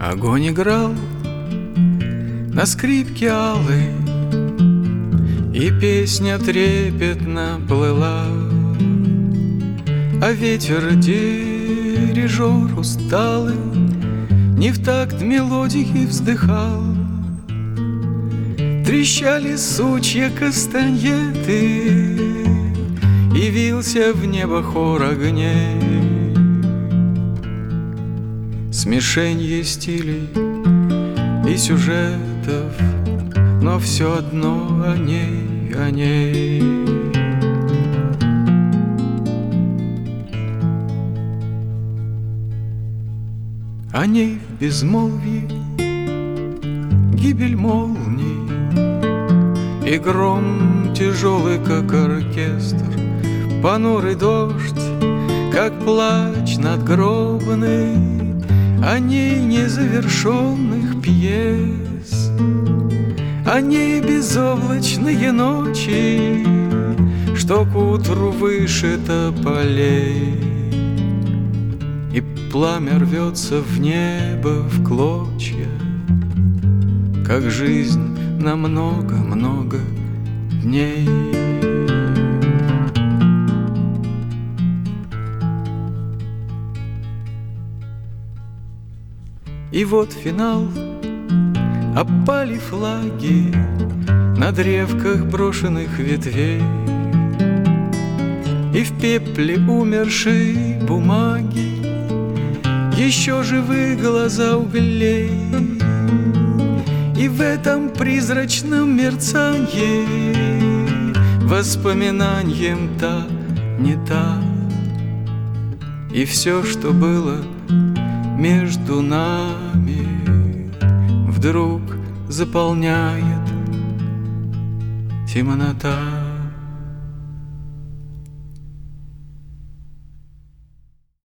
Огонь играл на скрипке алой, и песня трепетно плыла, а ветер дирижер усталый не в такт мелодии вздыхал. Трещали сучья кастаньеты, и вился в небо хор огней. Смешенье стилей и сюжетов, но все одно о ней, о ней. О ней в безмолвии гибель молний, и гром тяжелый, как оркестр, понурый дождь, как плач надгробный, о ней незавершенных пьес, о ней безоблачные ночи, что к утру выше тополей, и пламя рвется в небо в клочья, как жизнь на много-много дней. И вот финал, опали флаги на древках брошенных ветвей, и в пепле умершей бумаги еще живы глаза углей. И в этом призрачном мерцанье воспоминанием та не та, и все, что было между нами, вдруг заполняет темнота.